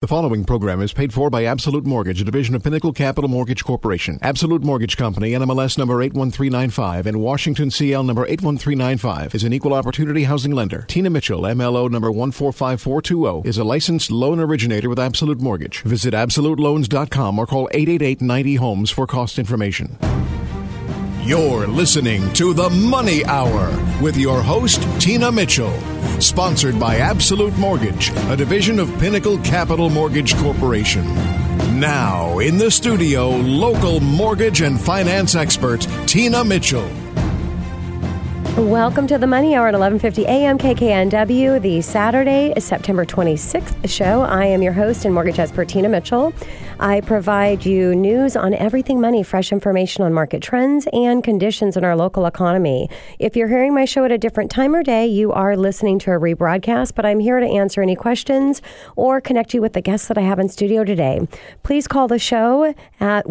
The following program is paid for by Absolute Mortgage, a division of Pinnacle Capital Mortgage Corporation. Absolute Mortgage Company, NMLS number 81395 and Washington CL number 81395 is an equal opportunity housing lender. Tina Mitchell, MLO number 145420, is a licensed loan originator with Absolute Mortgage. Visit AbsoluteLoans.com or call 888-90-HOMES for cost information. You're listening to The Money Hour with your host, Tina Mitchell. Sponsored by Absolute Mortgage, a division of Pinnacle Capital Mortgage Corporation. Now, in the studio, local mortgage and finance expert, Tina Mitchell. Welcome to the Money Hour at 11:50 a.m. KKNW, the Saturday, September 26th show. I am your host and mortgage expert, Tina Mitchell. I provide you news on everything money, fresh information on market trends and conditions in our local economy. If you're hearing my show at a different time or day, you are listening to a rebroadcast, but I'm here to answer any questions or connect you with the guests that I have in studio today. Please call the show at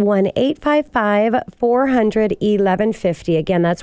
1-855-400-1150. Again, that's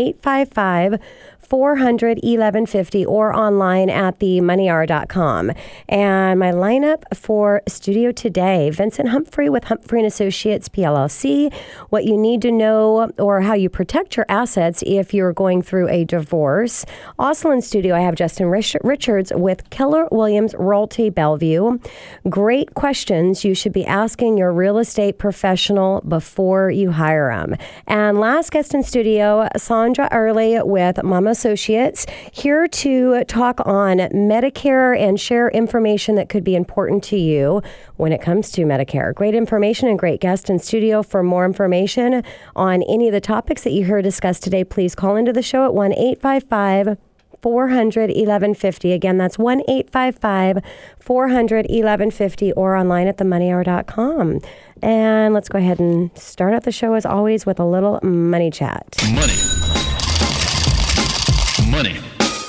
1-855-400-1150 or online at themoneyhour.com. And my lineup for studio today, Vincent Humphrey with Humphrey & Associates, PLLC, what you need to know or how you protect your assets if you're going through a divorce. Also in studio, I have Justin Richards with Keller Williams Realty Bellevue. Great questions you should be asking your real estate professional before you hire them. And last guest in studio, Sandra Early with Mama Associates, here to talk on Medicare and share information that could be important to you when it comes to Medicare. Great information and great guest in studio. For more information on any of the topics that you heard discussed today, please call into the show at 1-855-400-1150. Again, that's 1-855-400-1150 or online at themoneyhour.com. And let's go ahead and start out the show as always with a little money chat. Money.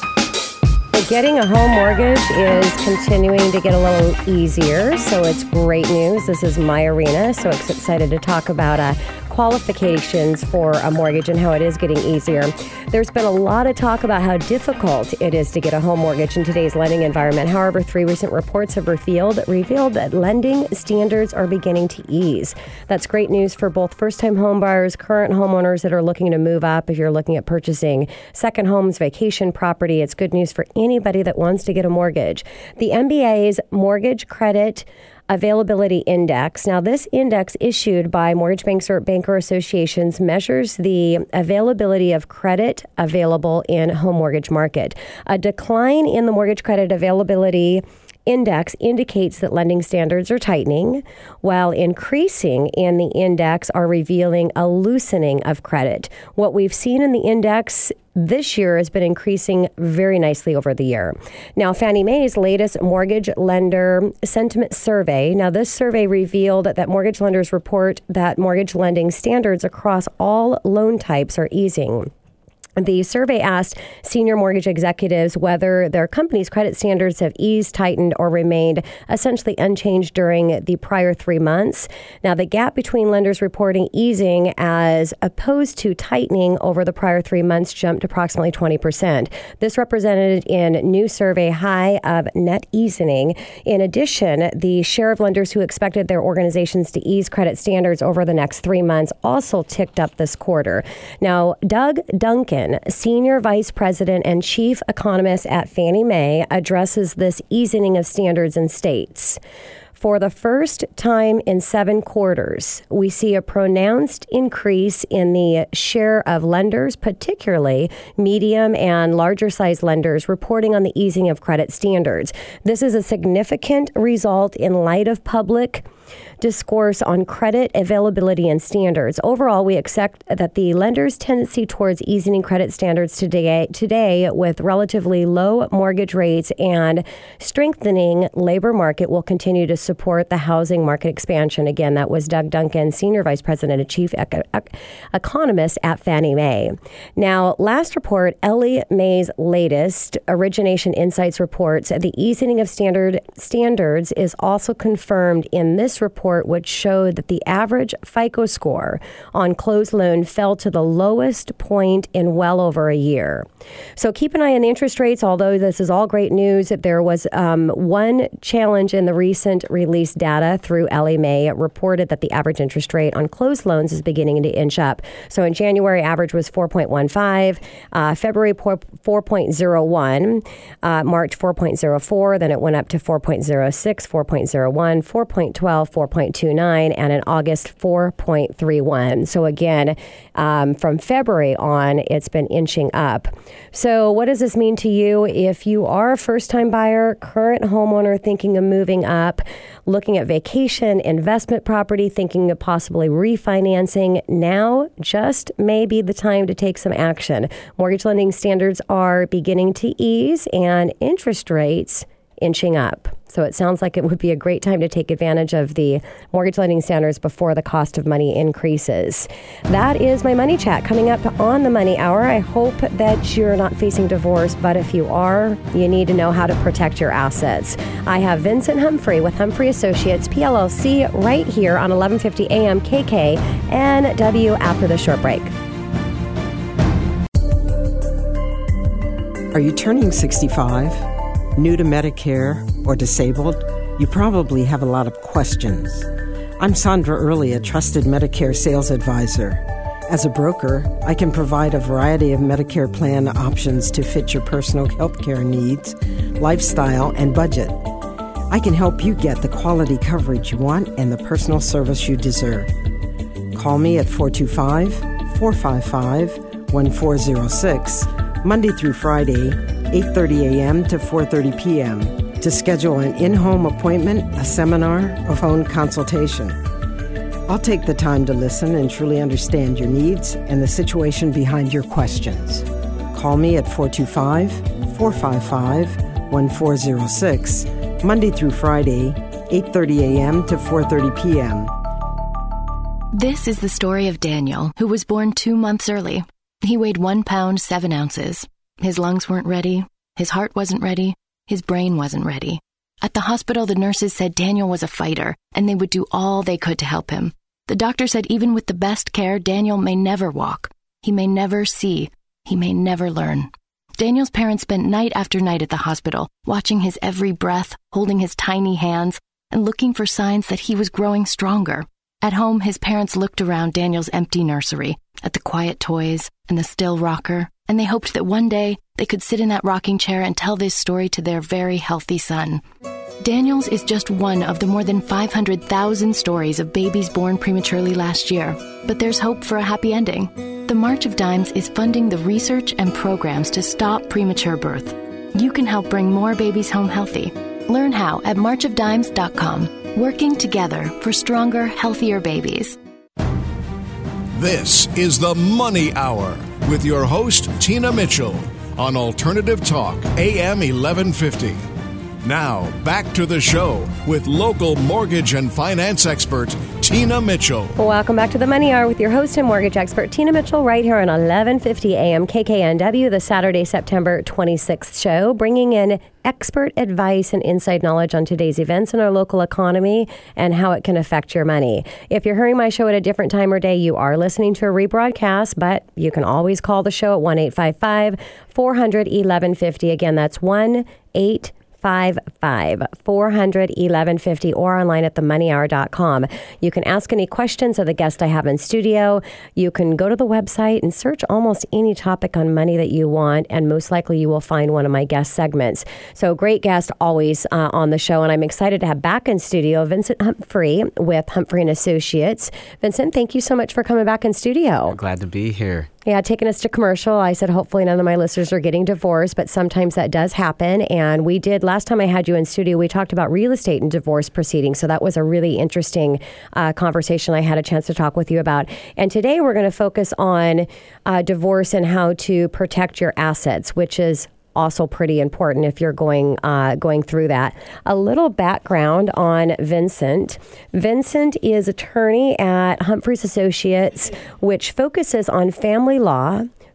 Getting a home mortgage is continuing to get a little easier, so it's great news. This is my arena, so excited to talk about qualifications for a mortgage and how it is getting easier. There's been a lot of talk about how difficult it is to get a home mortgage in today's lending environment. However, 3 recent reports have revealed that lending standards are beginning to ease. That's great news for both first-time home buyers, current homeowners that are looking to move up. If you're looking at purchasing second homes, vacation property, it's good news for anybody that wants to get a mortgage. The MBA's Mortgage Credit Availability Index. Now, this index issued by mortgage banks or banker associations measures the availability of credit available in home mortgage market. A decline in the mortgage credit availability index indicates that lending standards are tightening, while increasing in the index are revealing a loosening of credit. What we've seen in the index this year has been increasing very nicely over the year. Now, Fannie Mae's latest mortgage lender sentiment survey. Now, this survey revealed that mortgage lenders report that mortgage lending standards across all loan types are easing. The survey asked senior mortgage executives whether their company's credit standards have eased, tightened, or remained essentially unchanged during the prior 3 months. Now, the gap between lenders reporting easing as opposed to tightening over the prior 3 months jumped approximately 20%. This represented in new survey high of net easing. In addition, the share of lenders who expected their organizations to ease credit standards over the next 3 months also ticked up this quarter. Now, Doug Duncan, Senior Vice President and Chief Economist at Fannie Mae, addresses this easing of standards in states. For the first time in 7 quarters, we see a pronounced increase in the share of lenders, particularly medium and larger size lenders, reporting on the easing of credit standards. This is a significant result in light of public discourse on credit availability and standards. Overall, we accept that the lender's tendency towards easing credit standards today with relatively low mortgage rates and strengthening labor market will continue to support the housing market expansion. Again, that was Doug Duncan, Senior Vice President and Chief Economist at Fannie Mae. Now, last report, Ellie Mae's latest Origination Insights reports the easing of standards is also confirmed in this latest report, which showed that the average FICO score on closed loan fell to the lowest point in well over a year. So keep an eye on the interest rates, although this is all great news. There was one challenge in the recent released data through Ellie Mae. It reported that the average interest rate on closed loans is beginning to inch up. So in January, average was 4.15, February 4.01, March 4.04, then it went up to 4.06, 4.01, 4.12, 4.29, and in August, 4.31. So again, from February on, it's been inching up. So what does this mean to you if you are a first-time buyer, current homeowner thinking of moving up, looking at vacation, investment property, thinking of possibly refinancing? Now just may be the time to take some action. Mortgage lending standards are beginning to ease and interest rates inching up. So it sounds like it would be a great time to take advantage of the mortgage lending standards before the cost of money increases. That is my money chat coming up on the Money Hour. I hope that you're not facing divorce, but if you are, you need to know how to protect your assets. I have Vincent Humphrey with Humphrey Associates, PLLC, right here on 1150 AM KKNW after the short break. Are you turning 65? New to Medicare or disabled? You probably have a lot of questions. I'm Sandra Early, a trusted Medicare sales advisor. As a broker, I can provide a variety of Medicare plan options to fit your personal health care needs, lifestyle, and budget. I can help you get the quality coverage you want and the personal service you deserve. Call me at 425-455-1406, Monday through Friday, 8:30 a.m. to 4:30 p.m. to schedule an in-home appointment, a seminar, or phone consultation. I'll take the time to listen and truly understand your needs and the situation behind your questions. Call me at 425-455-1406, Monday through Friday, 8:30 a.m. to 4:30 p.m. This is the story of Daniel, who was born 2 months early. He weighed 1 pound, 7 ounces. His lungs weren't ready, his heart wasn't ready, his brain wasn't ready. At the hospital, the nurses said Daniel was a fighter, and they would do all they could to help him. The doctor said even with the best care, Daniel may never walk. He may never see. He may never learn. Daniel's parents spent night after night at the hospital, watching his every breath, holding his tiny hands, and looking for signs that he was growing stronger. At home, his parents looked around Daniel's empty nursery, at the quiet toys and the still rocker, and they hoped that one day they could sit in that rocking chair and tell this story to their very healthy son. Daniel's is just one of the more than 500,000 stories of babies born prematurely last year, but there's hope for a happy ending. The March of Dimes is funding the research and programs to stop premature birth. You can help bring more babies home healthy. Learn how at marchofdimes.com. Working together for stronger, healthier babies. This is the Money Hour with your host, Tina Mitchell, on Alternative Talk, AM 1150. Now, back to the show with local mortgage and finance expert, Tina Mitchell. Welcome back to the Money Hour with your host and mortgage expert, Tina Mitchell, right here on 1150 AM KKNW, the Saturday, September 26th show, bringing in expert advice and inside knowledge on today's events in our local economy and how it can affect your money. If you're hearing my show at a different time or day, you are listening to a rebroadcast, but you can always call the show at 1-855-400-1150. Again, that's 1-855-400-1150 or online at themoneyhour.com. You can ask any questions of the guest I have in studio. You can go to the website and search almost any topic on money that you want, and most likely you will find one of my guest segments. So great guest always on the show, and I'm excited to have back in studio Vincent Humphrey with Humphrey & Associates. Vincent, thank you so much for coming back in studio. Glad to be here. Yeah, taking us to commercial. I said, hopefully none of my listeners are getting divorced, but sometimes that does happen. And we did, last time I had you in studio, we talked about real estate and divorce proceedings. So that was a really interesting conversation I had a chance to talk with you about. And today we're going to focus on divorce and how to protect your assets, which is also pretty important if you're going through that. A little background on Vincent. Vincent is attorney at Humphrey Associates, which focuses on family law,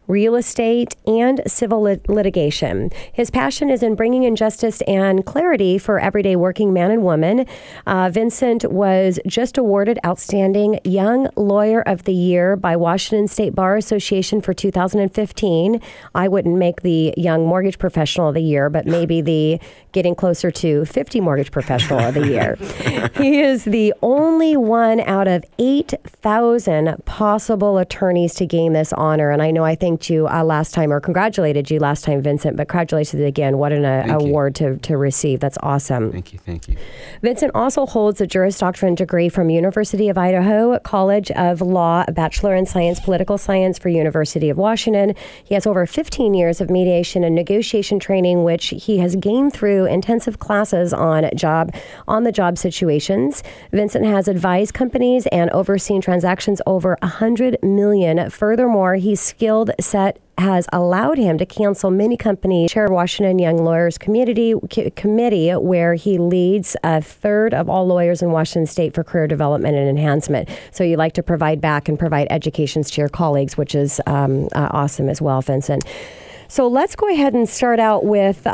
real estate, and civil litigation. His passion is in bringing in justice and clarity for everyday working man and woman. Vincent was just awarded Outstanding Young Lawyer of the Year by Washington State Bar Association for 2015. I wouldn't make the Young Mortgage Professional of the Year, but maybe the getting closer to 50 Mortgage Professional of the Year. He is the only one out of 8,000 possible attorneys to gain this honor. And I know I thanked you last time, or congratulated you last time, Vincent, but congratulations again. What an award to receive. That's awesome. Thank you. Vincent also holds a Juris Doctorate degree from University of Idaho College of Law, a Bachelor in Science, Political Science for University of Washington. He has over 15 years of mediation and negotiation training, which he has gained through intensive classes on the job situations. Vincent has advised companies and overseen transactions over $100 million. Furthermore, his skilled set has allowed him to cancel many companies. Chair of Washington Young Lawyers Committee, where he leads a third of all lawyers in Washington State for career development and enhancement. So you like to provide back and provide educations to your colleagues, which is awesome as well, Vincent. So let's go ahead and start out with,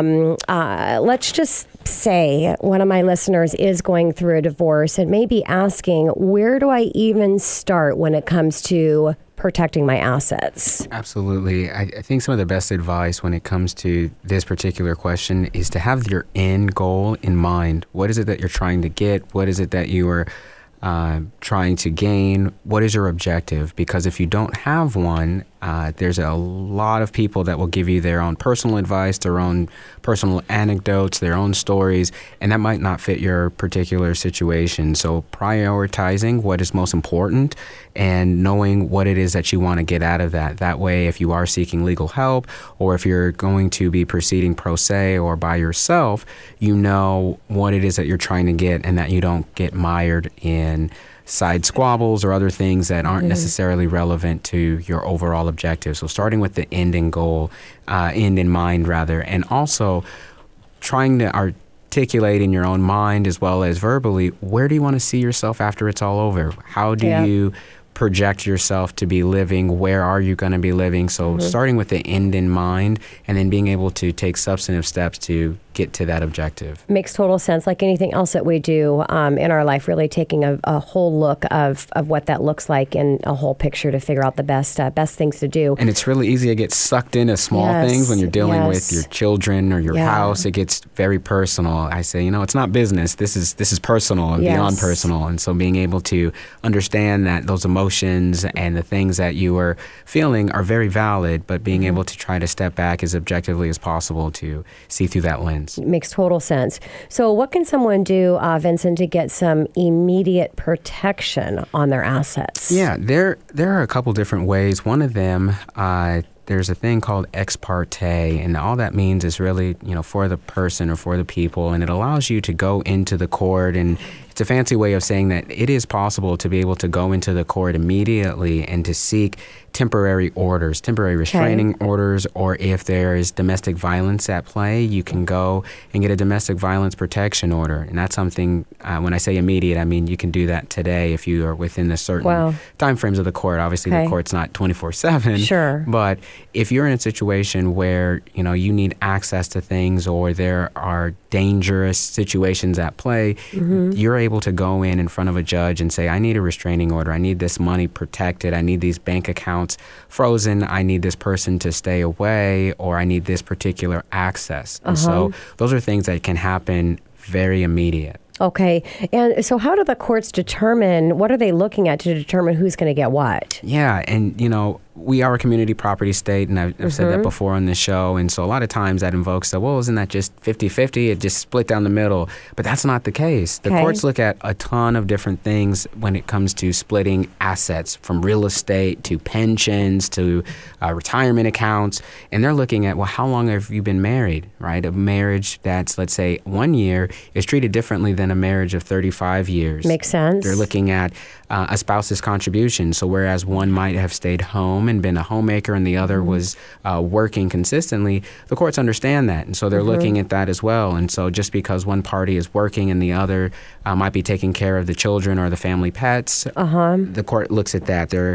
let's just say one of my listeners is going through a divorce and may be asking, where do I even start when it comes to protecting my assets? Absolutely. I think some of the best advice when it comes to this particular question is to have your end goal in mind. What is it that you're trying to get? What is it that you are trying to gain? What is your objective? Because if you don't have one, there's a lot of people that will give you their own personal advice, their own personal anecdotes, their own stories, and that might not fit your particular situation. So prioritizing what is most important and knowing what it is that you want to get out of that. That way, if you are seeking legal help or if you're going to be proceeding pro se or by yourself, you know what it is that you're trying to get and that you don't get mired in side squabbles or other things that aren't necessarily relevant to your overall objective. So starting with the end in mind, and also trying to articulate in your own mind as well as verbally, where do you want to see yourself after it's all over? How do you project yourself to be living? Where are you going to be living? So starting with the end in mind and then being able to take substantive steps to get to that objective. Makes total sense. Like anything else that we do in our life, really taking a whole look of what that looks like and a whole picture to figure out the best things to do. And it's really easy to get sucked into small things when you're dealing with your children or your house. It gets very personal. I say, it's not business. This is personal and beyond personal. And so being able to understand that those emotions and the things that you are feeling are very valid, but being able to try to step back as objectively as possible to see through that lens. Makes total sense. So what can someone do, Vincent, to get some immediate protection on their assets? Yeah, there are a couple different ways. One of them, there's a thing called ex parte, and all that means is really, for the person or for the people, and it allows you to go into the court, and it's a fancy way of saying that it is possible to be able to go into the court immediately and to seek temporary orders, temporary restraining orders, or if there is domestic violence at play, you can go and get a domestic violence protection order. And that's something, when I say immediate, I mean you can do that today if you are within the certain time frames of the court. Obviously, the court's not 24/7. Sure. But if you're in a situation where, you need access to things or there are dangerous situations at play, you're able to go in front of a judge and say, I need a restraining order. I need this money protected. I need these bank accounts frozen. I need this person to stay away, or I need this particular access. And so those are things that can happen very immediate. Okay. And so how do the courts determine, what are they looking at to determine who's going to get what? Yeah. And, we are a community property state, and I've said that before on this show. And so a lot of times that invokes that, well, isn't that just 50-50? It just split down the middle. But that's not the case. The courts look at a ton of different things when it comes to splitting assets, from real estate to pensions to retirement accounts. And they're looking at, well, how long have you been married, right? A marriage that's, let's say, 1 year is treated differently than a marriage of 35 years. Makes sense. They're looking at a spouse's contribution. So whereas one might have stayed home and been a homemaker and the other was working consistently, the courts understand that. And so they're looking at that as well. And so just because one party is working and the other might be taking care of the children or the family pets, the court looks at that. They're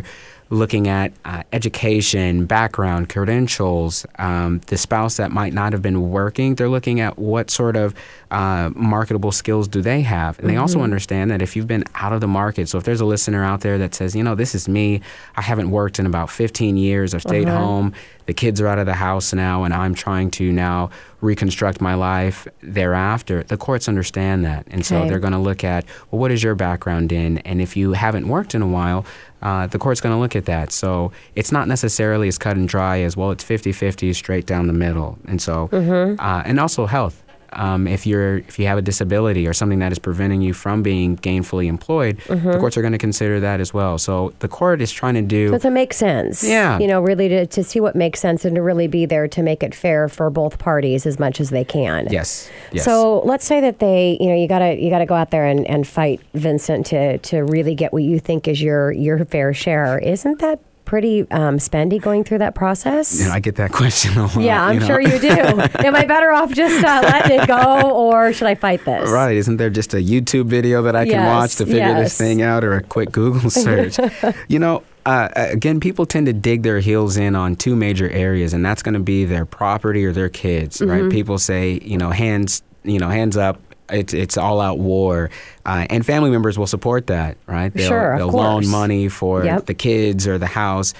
looking at education, background, credentials, the spouse that might not have been working, they're looking at what sort of marketable skills do they have. And they also understand that if you've been out of the market, so if there's a listener out there that says, this is me, I haven't worked in about 15 years, I've stayed home, the kids are out of the house now, and I'm trying to now reconstruct my life thereafter, the courts understand that. And so they're going to look at, well, what is your background in? And if you haven't worked in a while, the court's going to look at that. So it's not necessarily as cut and dry as, well, it's 50-50 straight down the middle. And so, and also health. If you have a disability or something that is preventing you from being gainfully employed, the courts are going to consider that as well. So the court is trying to do... So to make sense. Yeah. Really to see what makes sense and to really be there to make it fair for both parties as much as they can. Yes. So let's say that they, you gotta go out there and fight, Vincent, to really get what you think is your fair share. Isn't that pretty spendy going through that process? I get that question a lot. Yeah, I'm sure you do. Am I better off just letting it go, or should I fight this? Right. Isn't there just a YouTube video that I can watch to figure this thing out, or a quick Google search? Again, people tend to dig their heels in on two major areas, and that's going to be their property or their kids, right? People say, hands up. It's all out war, and family members will support that, right? They'll loan money for the kids or the house,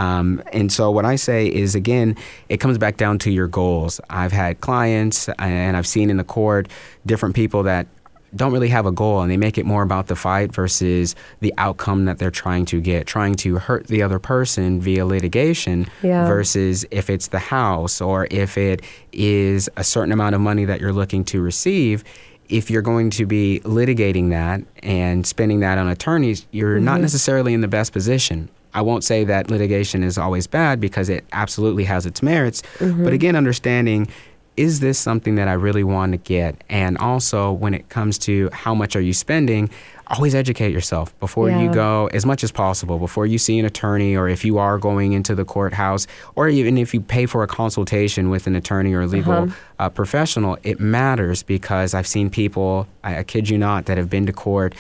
and so what I say is, again, it comes back down to your goals. I've had clients, and I've seen in the court different people that don't really have a goal, and they make it more about the fight versus the outcome that they're trying to hurt the other person via litigation versus if it's the house or if it is a certain amount of money that you're looking to receive. If you're going to be litigating that and spending that on attorneys, you're not necessarily in the best position. I won't say that litigation is always bad, because it absolutely has its merits. But again, understanding, is this something that I really want to get? And also, when it comes to how much are you spending, always educate yourself before you go, as much as possible, before you see an attorney, or if you are going into the courthouse, or even if you pay for a consultation with an attorney or a legal professional. It matters, because I've seen people, I kid you not, that have been to court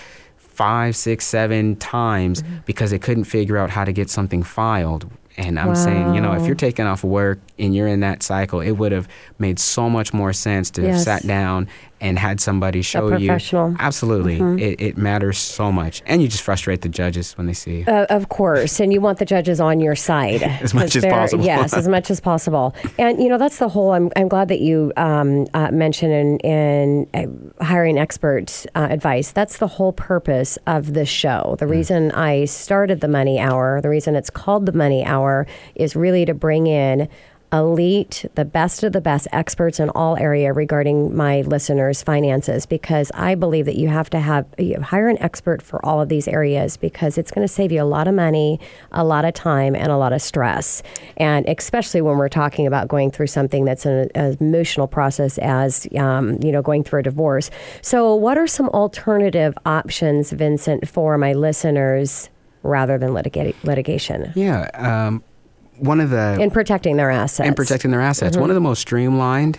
5, 6, 7 times because they couldn't figure out how to get something filed. And I'm saying, if you're taking off work and you're in that cycle, it would have made so much more sense to have sat down and had somebody show you. Absolutely. It matters so much. And you just frustrate the judges when they see you. Of course. And you want the judges on your side. As much as possible. Yes, as much as possible. And, that's the whole, I'm glad that you mentioned in hiring expert advice. That's the whole purpose of this show. The reason I started the Money Hour, the reason it's called the Money Hour, is really to bring in elite, the best of the best experts in all area regarding my listeners' finances, because I believe that you have to hire an expert for all of these areas, because it's going to save you a lot of money, a lot of time, and a lot of stress. And especially when we're talking about going through something that's an emotional process as, going through a divorce. So what are some alternative options, Vincent, for my listeners rather than litigation? Yeah. One of the... In protecting their assets. One of the most streamlined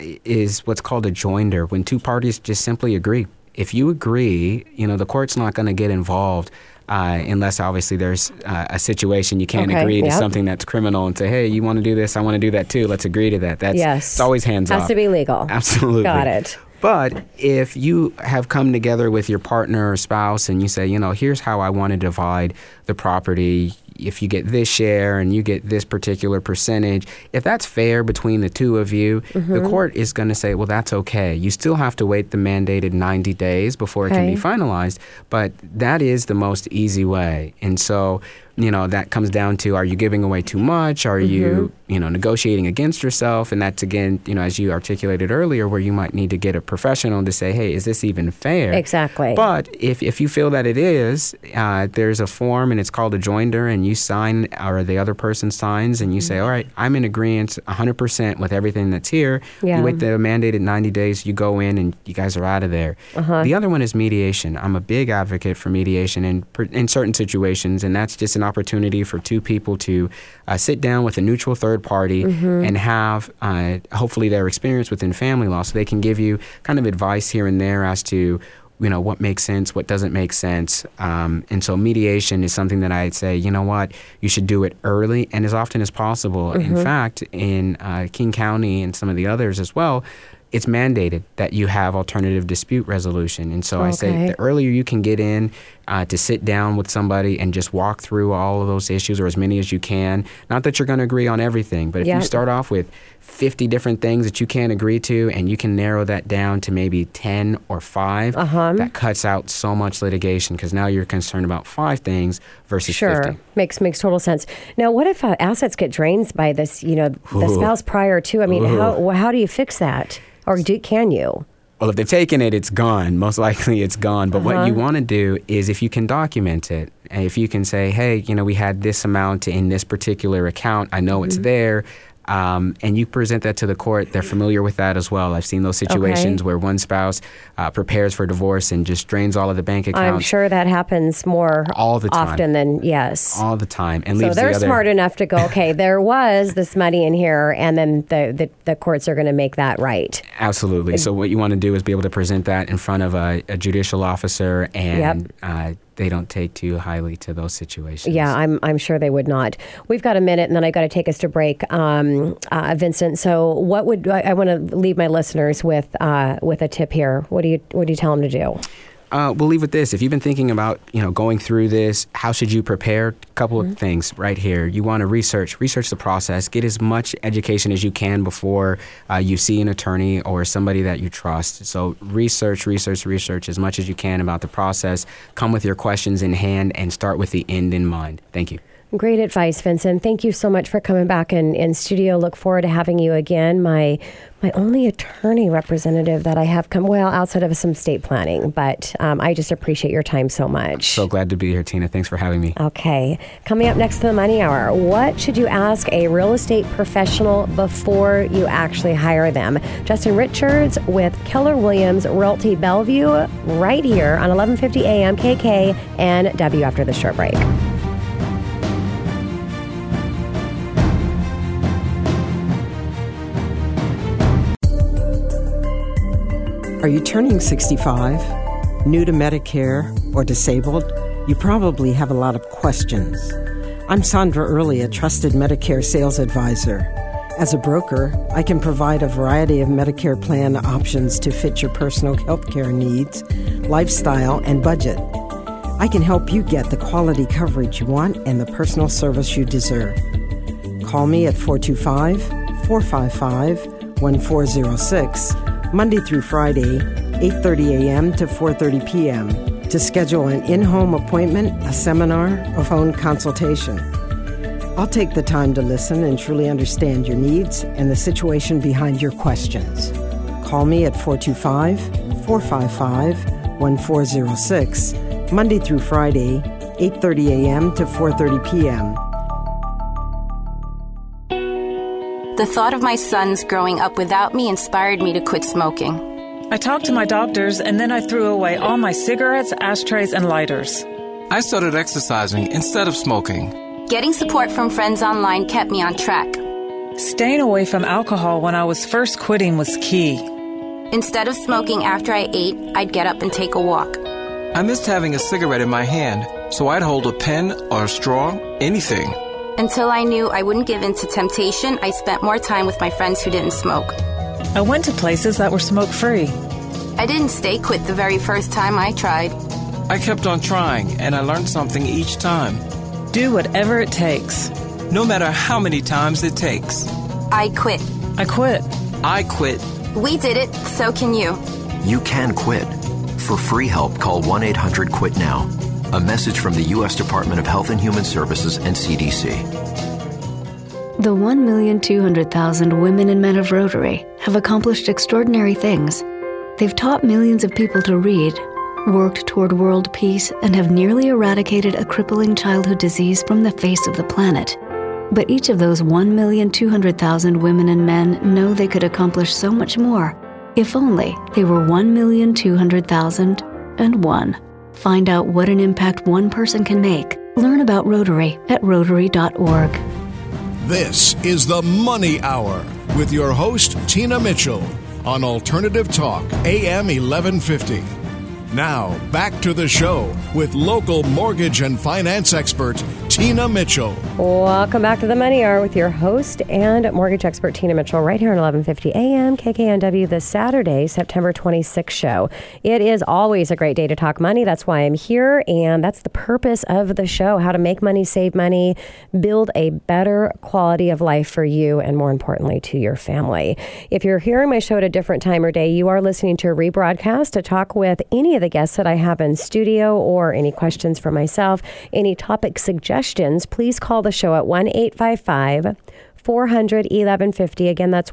is what's called a joinder, when two parties just simply agree. If you agree, the court's not going to get involved unless obviously there's a situation you can't agree to something that's criminal and say, hey, you want to do this, I want to do that too, let's agree to that. It's always hands off. Has to be legal. Absolutely. Got it. But if you have come together with your partner or spouse and you say, here's how I want to divide the property, if you get this share and you get this particular percentage, if that's fair between the two of you, the court is going to say, well, that's okay. You still have to wait the mandated 90 days before it can be finalized, but that is the most easy way. And so, that comes down to, are you giving away too much? Are you, negotiating against yourself? And that's, again, as you articulated earlier, where you might need to get a professional to say, hey, is this even fair? Exactly. But if you feel that it is, there's a form and it's called a joinder, and you sign, or the other person signs, and you say, all right, I'm in agreement 100% with everything that's here. You wait the mandated 90 days, you go in, and you guys are out of there. The other one is mediation. I'm a big advocate for mediation in certain situations, and that's just an opportunity for two people to sit down with a neutral third party and have hopefully their experience within family law, so they can give you kind of advice here and there as to what makes sense, what doesn't make sense. And so mediation is something that I'd say, you know what, you should do it early and as often as possible. In fact, in King County and some of the others as well, it's mandated that you have alternative dispute resolution. And so I say the earlier you can get in to sit down with somebody and just walk through all of those issues, or as many as you can. Not that you're going to agree on everything, but if you start off with 50 different things that you can't agree to and you can narrow that down to maybe 10 or 5, that cuts out so much litigation, because now you're concerned about 5 things versus 50. Makes total sense. Now, what if assets get drained by this, the spouse prior to? I mean, how do you fix that? Or can you? Well, if they've taken it, it's gone. Most likely it's gone. But what you want to do is, if you can document it, and if you can say, hey, we had this amount in this particular account, I know it's there, and you present that to the court, they're familiar with that as well. I've seen those situations where one spouse prepares for divorce and just drains all of the bank accounts. I'm sure that happens more all the time. Often than, yes. All the time. And so they're smart enough to go, okay, there was this money in here, and then the courts are going to make that right. Absolutely. So what you want to do is be able to present that in front of a judicial officer, and they don't take too highly to those situations. Yeah, I'm sure they would not. We've got a minute, and then I've got to take us to break, Vincent. So, what would I want to leave my listeners with a tip here? What do you tell them to do? We'll leave with this. If you've been thinking about, going through this, how should you prepare? A couple of things right here. You want to research the process, get as much education as you can before you see an attorney or somebody that you trust. So research as much as you can about the process. Come with your questions in hand and start with the end in mind. Thank you. Great advice, Vincent. Thank you so much for coming back in studio. Look forward to having you again. My only attorney representative that I have come, outside of some estate planning, but I just appreciate your time so much. So glad to be here, Tina. Thanks for having me. Okay. Coming up next to the Money Hour, what should you ask a real estate professional before you actually hire them? Justin Richards with Keller Williams Realty Bellevue right here on 1150 AM KK and W after the short break. Are you turning 65, new to Medicare, or disabled? You probably have a lot of questions. I'm Sandra Early, a trusted Medicare sales advisor. As a broker, I can provide a variety of Medicare plan options to fit your personal health care needs, lifestyle, and budget. I can help you get the quality coverage you want and the personal service you deserve. Call me at 425-455-1406. Monday through Friday, 8:30 a.m. to 4:30 p.m. to schedule an in-home appointment, a seminar, or phone consultation. I'll take the time to listen and truly understand your needs and the situation behind your questions. Call me at 425-455-1406, Monday through Friday, 8:30 a.m. to 4:30 p.m. The thought of my sons growing up without me inspired me to quit smoking. I talked to my doctors, and then I threw away all my cigarettes, ashtrays, and lighters. I started exercising instead of smoking. Getting support from friends online kept me on track. Staying away from alcohol when I was first quitting was key. Instead of smoking after I ate, I'd get up and take a walk. I missed having a cigarette in my hand, so I'd hold a pen or a straw, anything. Until I knew I wouldn't give in to temptation, I spent more time with my friends who didn't smoke. I went to places that were smoke-free. I didn't stay quit the very first time I tried. I kept on trying, and I learned something each time. Do whatever it takes. No matter how many times it takes. I quit. I quit. I quit. We did it, so can you. You can quit. For free help, call 1-800-QUIT-NOW. A message from the U.S. Department of Health and Human Services and CDC. The 1,200,000 women and men of Rotary have accomplished extraordinary things. They've taught millions of people to read, worked toward world peace, and have nearly eradicated a crippling childhood disease from the face of the planet. But each of those 1,200,000 women and men know they could accomplish so much more if only they were 1,200,001. Find out what an impact one person can make. Learn about Rotary at Rotary.org. This is the Money Hour with your host, Tina Mitchell, on Alternative Talk, AM 1150. Now, back to the show with local mortgage and finance expert, Tina Mitchell. Welcome back to the Money Hour with your host and mortgage expert, Tina Mitchell, right here on 1150 AM KKNW, the Saturday, September 26th show. It is always a great day to talk money. That's why I'm here, and that's the purpose of the show, how to make money, save money, build a better quality of life for you, and more importantly, to your family. If you're hearing my show at a different time or day, you are listening to a rebroadcast to talk with any of the guests that I have in studio, or any questions for myself, any topic suggestions, please call the show at 1-855-400-1150. Again, that's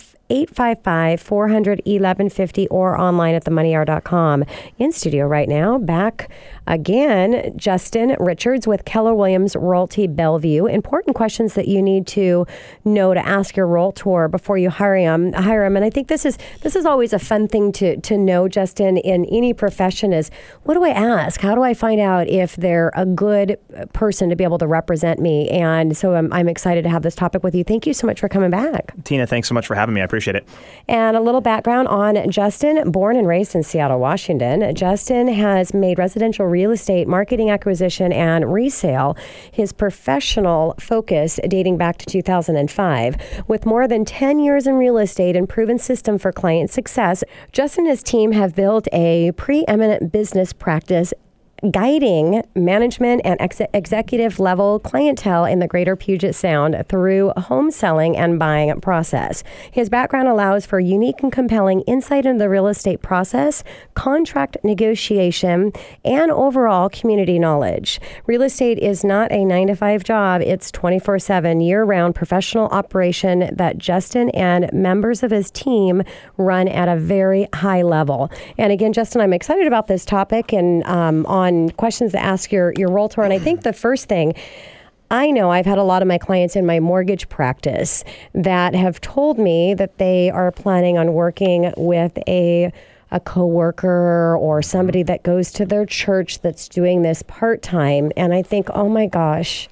1-855-400-1150, or online at themoneyhour.com. In studio right now, back again, Justin Richards with Keller Williams Realty Bellevue. Important questions that you need to know to ask your realtor before you hire him. And I think this is always a fun thing to know, Justin, in any profession is, what do I ask? How do I find out if they're a good person to be able to represent me? And so I'm excited to have this topic with you. Thank you so much for coming back. Tina, thanks so much for having me. I appreciate it. And a little background on Justin. Born and raised in Seattle, Washington, Justin has made residential real estate marketing, acquisition, and resale his professional focus dating back to 2005. With more than 10 years in real estate and proven system for client success, Justin and his team have built a preeminent business practice guiding management and executive level clientele in the greater Puget Sound through home selling and buying process. His background allows for unique and compelling insight into the real estate process, contract negotiation, and overall community knowledge. Real estate is not a 9-to-5 job. It's 24/7 year-round professional operation that Justin and members of his team run at a very high level. And again, Justin, I'm excited about this topic and on questions to ask your realtor. And I think the first thing, I know I've had a lot of my clients in my mortgage practice that have told me that they are planning on working with a coworker or somebody that goes to their church that's doing this part-time. And I think, oh my gosh,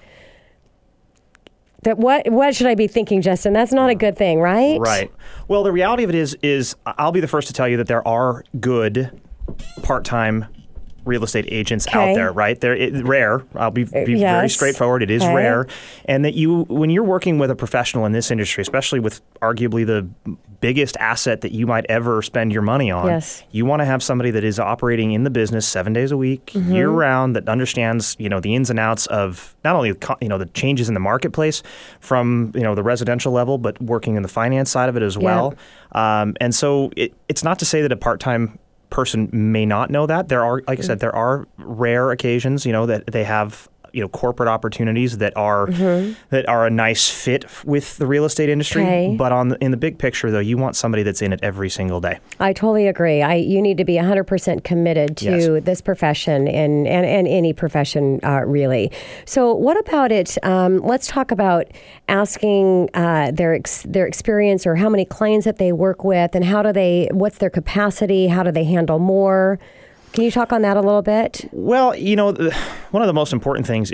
that what should I be thinking, Justin? That's not a good thing, right? Right. Well, the reality of it is I'll be the first to tell you that there are good part-time real estate agents out there, right? They're rare. I'll be very straightforward. It is rare. And that when you're working with a professional in this industry, especially with arguably the biggest asset that you might ever spend your money on, you want to have somebody that is operating in the business 7 days a week, year round, that understands, the ins and outs of not only, the changes in the marketplace from, the residential level, but working in the finance side of it as well. And so it's not to say that a part-time person may not know that. There are, like I said, there are rare occasions, that they have, corporate opportunities that are a nice fit with the real estate industry. But in the big picture, though, you want somebody that's in it every single day. I totally agree. You need to be 100% committed to this profession and any profession, really. So what about it? Let's talk about asking their experience, or how many clients that they work with, and what's their capacity? How do they handle more? Can you talk on that a little bit? Well, one of the most important things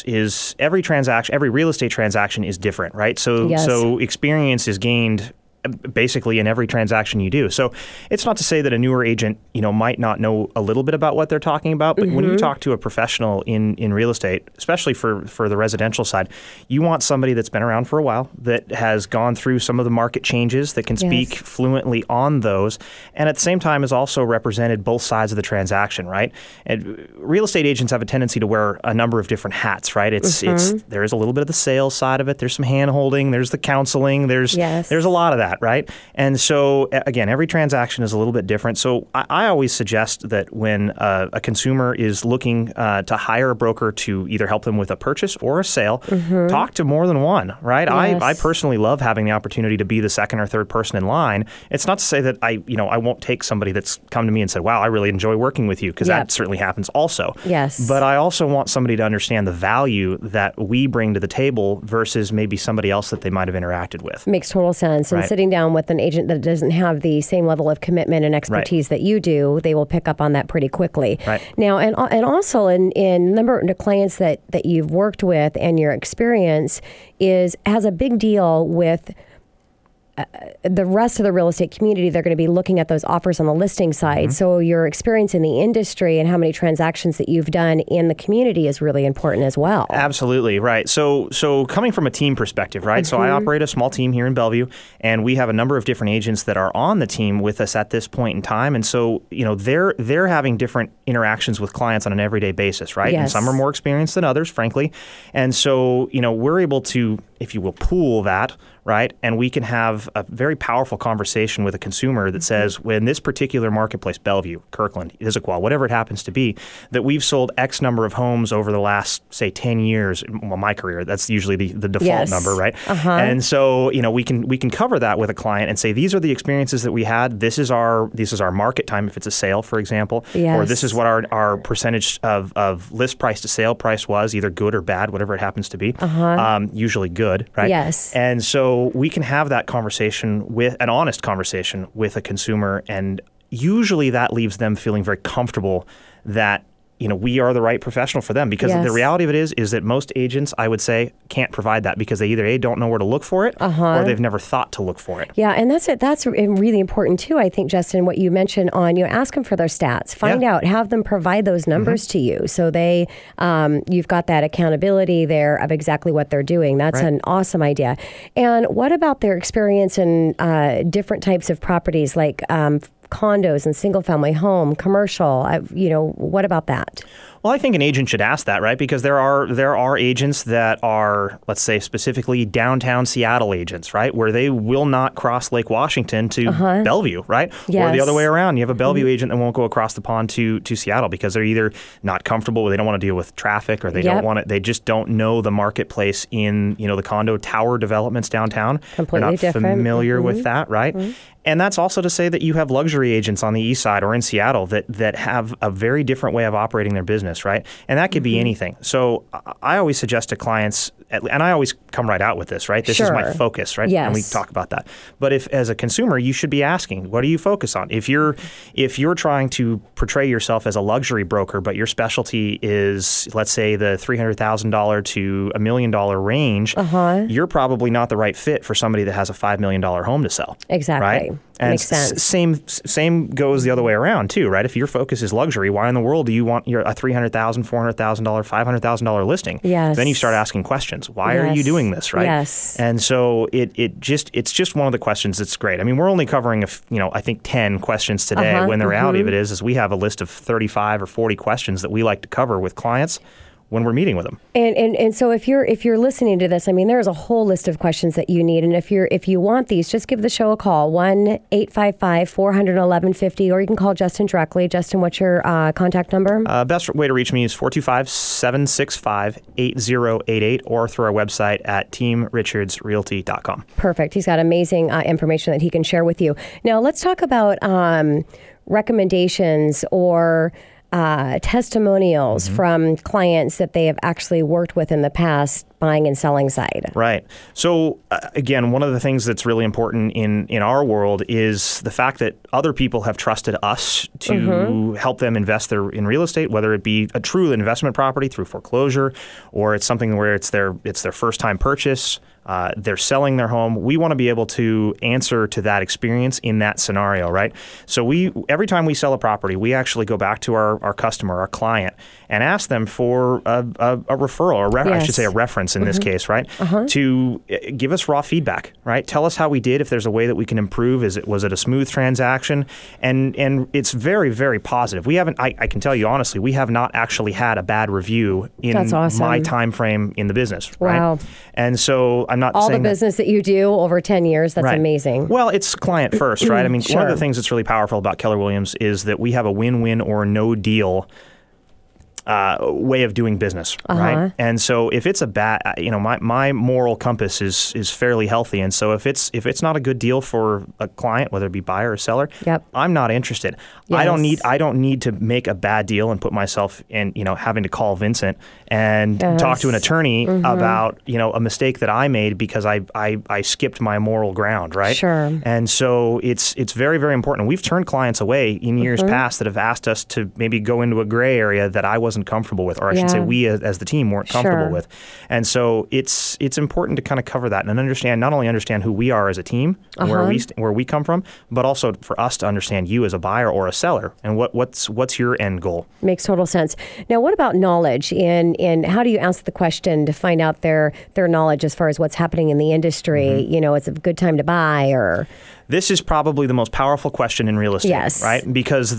is every real estate transaction is different, right? So experience is gained basically in every transaction you do. So it's not to say that a newer agent, might not know a little bit about what they're talking about, but when you talk to a professional in real estate, especially for the residential side, you want somebody that's been around for a while, that has gone through some of the market changes, that can speak fluently on those, and at the same time has also represented both sides of the transaction, right? And real estate agents have a tendency to wear a number of different hats, right? There is a little bit of the sales side of it, there's some hand holding, there's the counseling, there's a lot of that, right? And so, again, every transaction is a little bit different. So I always suggest that when a consumer is looking to hire a broker to either help them with a purchase or a sale, talk to more than one, right? I personally love having the opportunity to be the second or third person in line. It's not to say that I won't take somebody that's come to me and said, wow, I really enjoy working with you, because that certainly happens also. Yes. But I also want somebody to understand the value that we bring to the table versus maybe somebody else that they might have interacted with. Makes total sense. And sitting down with an agent that doesn't have the same level of commitment and expertise that you do, they will pick up on that pretty quickly. Right. Now, and also in number of clients that you've worked with, and your experience has a big deal with the rest of the real estate community, they're going to be looking at those offers on the listing side. So your experience in the industry and how many transactions that you've done in the community is really important as well. Absolutely, right. So coming from a team perspective, right? So I operate a small team here in Bellevue, and we have a number of different agents that are on the team with us at this point in time. And so, they're having different interactions with clients on an everyday basis, right? Yes. And some are more experienced than others, frankly. And so, we're able to, if you will, pool that, right? And we can have a very powerful conversation with a consumer that says, when this particular marketplace, Bellevue, Kirkland, Issaquah, whatever it happens to be, that we've sold X number of homes over the last, say, 10 years, well, my career, that's usually the default number, right? And so, we can cover that with a client and say, these are the experiences that we had. This is our market time if it's a sale, for example, or this is what our percentage of list price to sale price was, either good or bad, whatever it happens to be, usually good, right? Yes. And so we can have that conversation, with an honest conversation with a consumer, and usually that leaves them feeling very comfortable that we are the right professional for them, because the reality of it is that most agents, I would say, can't provide that because they either don't know where to look for it or they've never thought to look for it. Yeah, and that's really important too, I think, Justin, what you mentioned on, ask them for their stats, find out, have them provide those numbers to you, so they, you've got that accountability there of exactly what they're doing. That's an awesome idea. And what about their experience in different types of properties, like condos and single-family home, commercial? What about that? Well, I think an agent should ask that, right? Because there are agents that are, let's say, specifically downtown Seattle agents, right? Where they will not cross Lake Washington to Bellevue, right? Yes. Or the other way around. You have a Bellevue agent that won't go across the pond to Seattle because they're either not comfortable, or they don't want to deal with traffic, or they don't want to, they just don't know the marketplace in, the condo tower developments downtown. Completely they're not different. familiar with that, right? And that's also to say that you have luxury agents on the east side or in Seattle that have a very different way of operating their business, right? And that could be anything. So I always suggest to clients, and I always come right out with this, right? This is my focus, right? Yes. And we talk about that. But if, as a consumer, you should be asking, what do you focus on? If you're trying to portray yourself as a luxury broker, but your specialty is, let's say, the $300,000 to $1 million range, you're probably not the right fit for somebody that has a $5 million home to sell. Exactly. Right? And makes sense. Same goes the other way around too, right? If your focus is luxury, why in the world do you want a $300,000, $400,000, $500,000 listing? Yes. Then you start asking questions. Why are you doing this, right? Yes. And so it's just one of the questions that's great. I mean, we're only covering I think 10 questions today. When the reality of it is we have a list of 35 or 40 questions that we like to cover with clients when we're meeting with them. And so if you're listening to this, I mean, there's a whole list of questions that you need. And if you want these, just give the show a call, 1-855-400-1150, or you can call Justin directly. Justin, what's your contact number? Best way to reach me is 425-765-8088, or through our website at teamrichardsrealty.com. Perfect. He's got amazing information that he can share with you. Now, let's talk about recommendations or testimonials from clients that they have actually worked with in the past, buying and selling side. Right. So again, one of the things that's really important in our world is the fact that other people have trusted us to help them invest in real estate, whether it be a true investment property through foreclosure, or it's something where it's their first time purchase. They're selling their home. We want to be able to answer to that experience in that scenario, right? So every time we sell a property, we actually go back to our customer, our client, and ask them for a referral, or I should say a reference in this case, right? To give us raw feedback, right? Tell us how we did, if there's a way that we can improve. Was it a smooth transaction? And it's very, very positive. We haven't, I can tell you honestly, we have not actually had a bad review in my time frame in the business, right? Wow. And so I'm not all saying the business that you do over 10 years, that's amazing. Well, it's client first, right? I mean, one of the things that's really powerful about Keller Williams is that we have a win-win or no deal way of doing business, right? And so if it's a bad, my moral compass is fairly healthy, and so if it's not a good deal for a client, whether it be buyer or seller, I'm not interested. Yes. I don't need to make a bad deal and put myself in, having to call Vincent and talk to an attorney about, a mistake that I made because I skipped my moral ground, right? Sure. And so it's very, very important. We've turned clients away in years past that have asked us to maybe go into a gray area that I wasn't wasn't comfortable with, or I should say we as the team weren't comfortable with. And so it's important to kind of cover that and not only understand who we are as a team, and where we come from, but also for us to understand you as a buyer or a seller and what's your end goal. Makes total sense. Now, what about knowledge? In how do you ask the question to find out their knowledge as far as what's happening in the industry? It's a good time to buy, or... This is probably the most powerful question in real estate, right? Because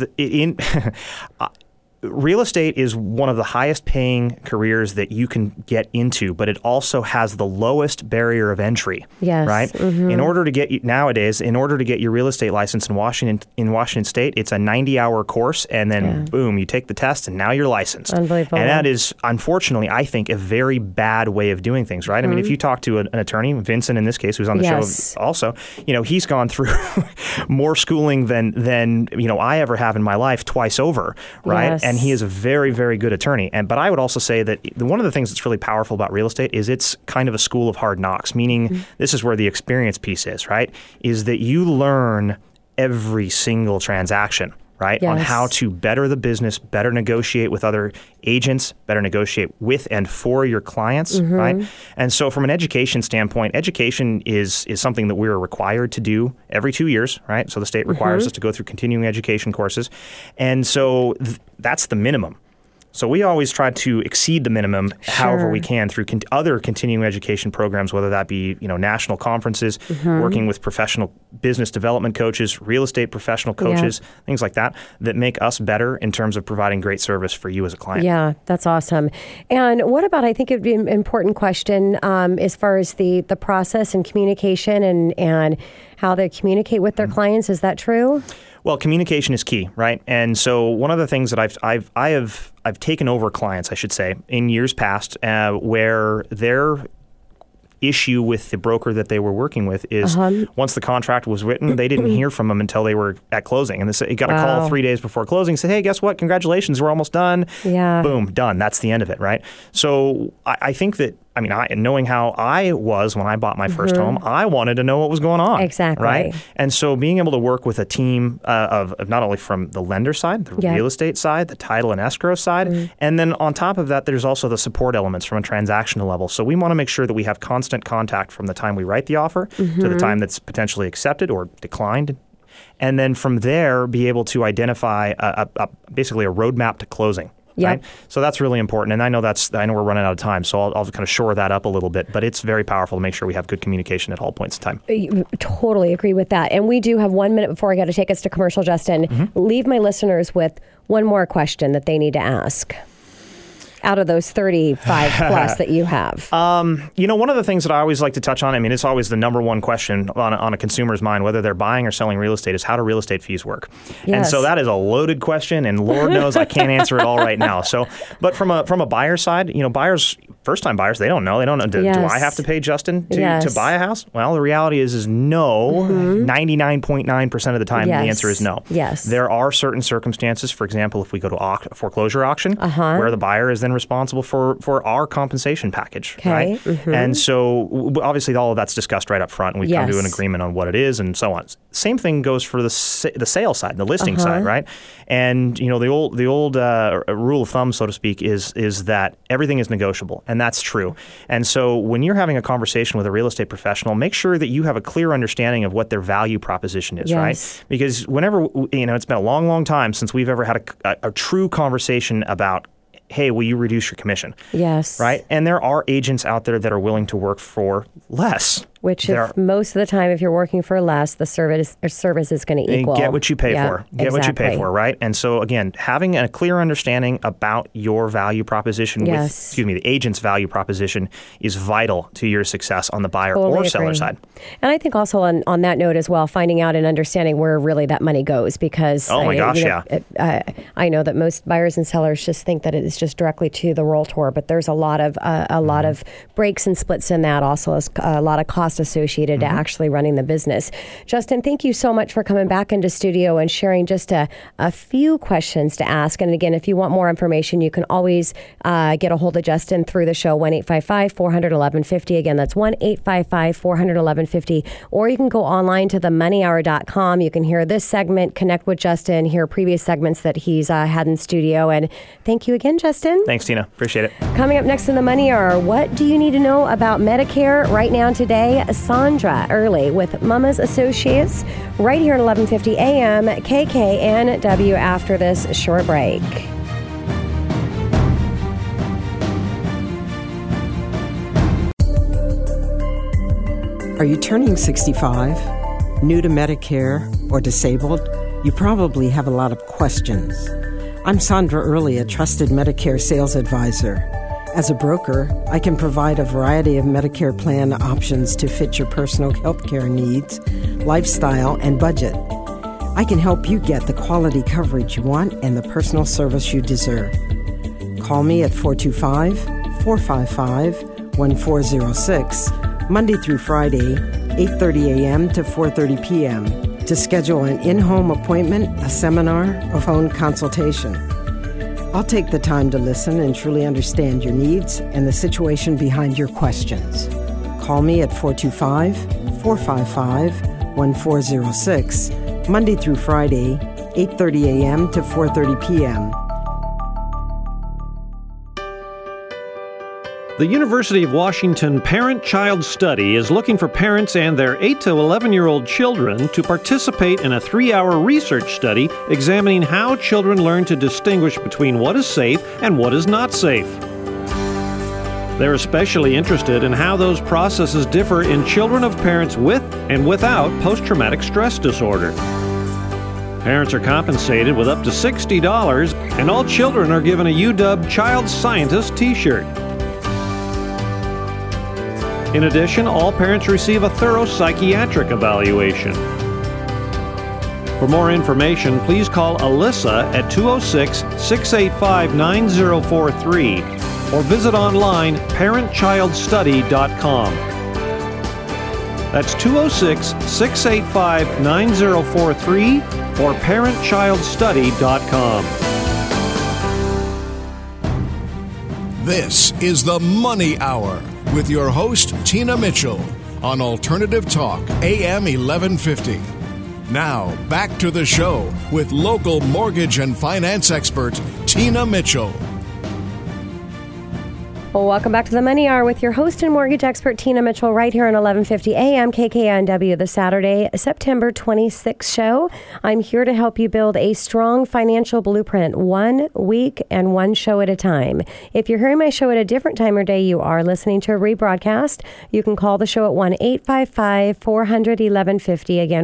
real estate is one of the highest paying careers that you can get into, but it also has the lowest barrier of entry, right? In order to get your real estate license in Washington State, it's a 90-hour course, and then boom, you take the test, and now you're licensed. Unbelievable. And that is, unfortunately, I think, a very bad way of doing things, right? I mean, if you talk to an attorney, Vincent in this case, who's on the show also, he's gone through more schooling than I ever have in my life twice over, right? Yes. And he is a very, very good attorney. But I would also say that one of the things that's really powerful about real estate is it's kind of a school of hard knocks, meaning this is where the experience piece is, right? Is that you learn every single transaction, right? On how to better the business, better negotiate with other agents, better negotiate with and for your clients, right? And so from an education standpoint, education is something that we're required to do every 2 years, right? So the state requires us to go through continuing education courses. And so that's the minimum. So we always try to exceed the minimum however we can through other continuing education programs, whether that be national conferences, working with professional business development coaches, real estate professional coaches, things like that make us better in terms of providing great service for you as a client. Yeah, that's awesome. And what about, I think it'd be an important question as far as the process and communication and how they communicate with their clients. Is that true? Well, communication is key, right? And so one of the things that I've taken over clients, I should say, in years past, where their issue with the broker that they were working with is once the contract was written, they didn't hear from them until they were at closing. And they got a call 3 days before closing, said, hey, guess what? Congratulations, we're almost done. Yeah. Boom, done. That's the end of it, right? So I think that, knowing how I was when I bought my first home, I wanted to know what was going on. Exactly. Right? And so being able to work with a team of not only from the lender side, the real estate side, the title and escrow side, and then on top of that, there's also the support elements from a transactional level. So we want to make sure that we have constant contact from the time we write the offer to the time that's potentially accepted or declined. And then from there, be able to identify basically a roadmap to closing. Right? So that's really important. And I know we're running out of time, so I'll kind of shore that up a little bit. But it's very powerful to make sure we have good communication at all points in time. Totally agree with that. And we do have 1 minute before I got to take us to commercial, Justin. Leave my listeners with one more question that they need to ask out of those 35 plus that you have. One of the things that I always like to touch on, it's always the number one question on a consumer's mind, whether they're buying or selling real estate, is how do real estate fees work? Yes. And so that is a loaded question, and Lord knows I can't answer it all right now. So, but from a buyer side, first-time buyers, they don't know. They don't know. Do I have to pay Justin to buy a house? Well, the reality is no. 99.9% of the time, the answer is no. Yes. There are certain circumstances, for example, if we go to a foreclosure auction, where the buyer is then responsible for our compensation package, right? And so obviously all of that's discussed right up front, and we come to an agreement on what it is and so on. Same thing goes for the sales side, the listing side, right? And the old rule of thumb, so to speak, is that everything is negotiable, and that's true. And so when you're having a conversation with a real estate professional, make sure that you have a clear understanding of what their value proposition is, right? Because whenever it's been a long, long time since we've ever had a true conversation about, hey, will you reduce your commission? Yes. Right? And there are agents out there that are willing to work for less. Which most of the time, if you're working for less, the service is going to equal. Get what you pay for. Get what you pay for, right? And so again, having a clear understanding about your value proposition the agent's value proposition is vital to your success on the buyer or seller side. And I think also on that note as well, finding out and understanding where really that money goes, because I know that most buyers and sellers just think that it is just directly to the realtor, but there's a lot of breaks and splits in that. Also, a lot of cost cost associated to actually running the business. Justin, thank you so much for coming back into studio and sharing just a few questions to ask. And again, if you want more information, you can always get a hold of Justin through the show, 1-855-400-1150. Again, that's 1-855-400-1150. Or you can go online to themoneyhour.com. You can hear this segment, connect with Justin, hear previous segments that he's had in studio. And thank you again, Justin. Thanks, Tina. Appreciate it. Coming up next in the Money Hour, what do you need to know about Medicare right now today? Sandra Early with Mama's Associates right here at 1150 a.m. KKNW after this short break. Are you turning 65, new to Medicare, or disabled? You probably have a lot of questions. I'm Sandra Early, a trusted Medicare sales advisor. As a broker, I can provide a variety of Medicare plan options to fit your personal health care needs, lifestyle, and budget. I can help you get the quality coverage you want and the personal service you deserve. Call me at 425-455-1406, Monday through Friday, 8:30 a.m. to 4:30 p.m. to schedule an in-home appointment, a seminar, or phone consultation. I'll take the time to listen and truly understand your needs and the situation behind your questions. Call me at 425-455-1406, Monday through Friday, 8:30 a.m. to 4:30 p.m. The University of Washington Parent-Child Study is looking for parents and their 8 to 11-year-old children to participate in a 3-hour research study examining how children learn to distinguish between what is safe and what is not safe. They're especially interested in how those processes differ in children of parents with and without post-traumatic stress disorder. Parents are compensated with up to $60, and all children are given a UW Child Scientist t-shirt. In addition, all parents receive a thorough psychiatric evaluation. For more information, please call Alyssa at 206-685-9043 or visit online parentchildstudy.com. That's 206-685-9043 or parentchildstudy.com. This is the Money Hour with your host, Tina Mitchell, on Alternative Talk, AM 1150. Now, back to the show with local mortgage and finance expert, Tina Mitchell. Well, welcome back to the Money Hour with your host and mortgage expert, Tina Mitchell, right here on 1150 AM KKNW, the Saturday, September 26th show. I'm here to help you build a strong financial blueprint, 1 week and 1 show at a time. If you're hearing my show at a different time or day, you are listening to a rebroadcast. You can call the show at 1-855-400-1150. Again,